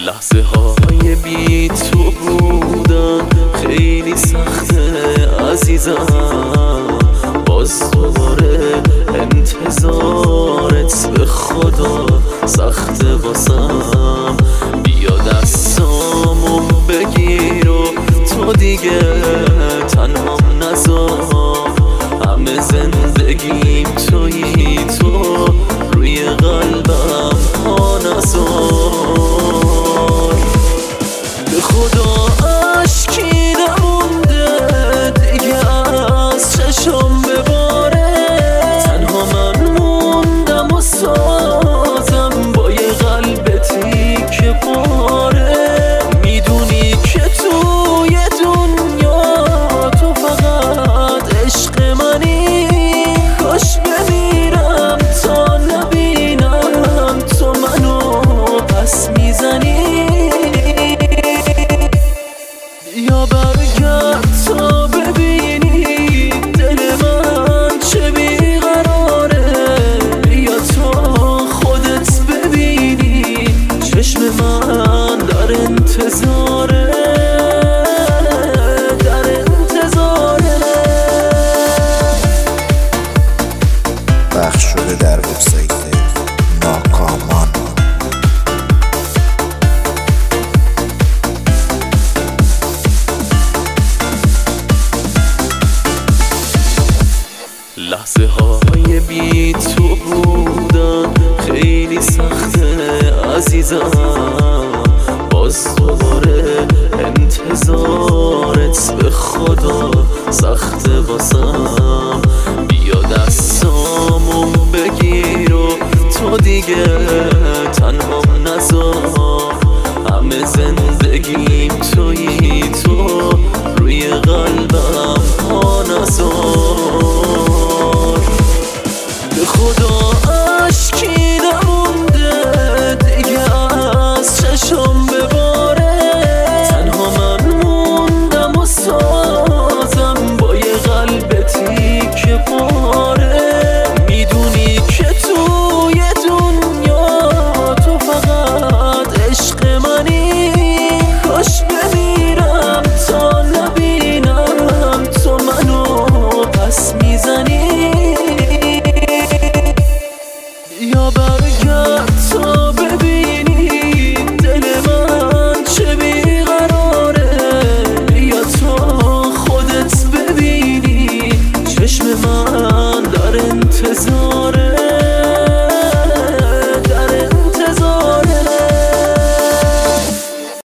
لحظه های بی تو بودن خیلی سخته عزیزم، باز دوباره انتظارت به خدا سخته واسم. بیا دستامو بگیر و تو دیگه تنهام نذار، همه زندگیم تویی تو، روی قلبم پا نذار. به خدا اشکی نمونده دیگه از چشم بباره، تنها من موندم و سازم با یه قلب تیکه پاره. میدونی که توی دنیا تو فقط عشق منی، کاش بمیرم تا نبینم تو منو پس میزنی. یا برگرد تا ببینی دل من چه بیقراره، یا تو خودت ببینی چشم من در انتظاره، در انتظاره. پخش شده در وبسایت ناکامان. لحظه های بی تو بودن خیلی سخته عزیزم، باز دوباره انتظارت به خدا سخته واسم. بیا دستامو بگیر و تو دیگه تنهام نذار، همه زندگیم تویی تو، روی قلبم پا نذار. به خدا اشکی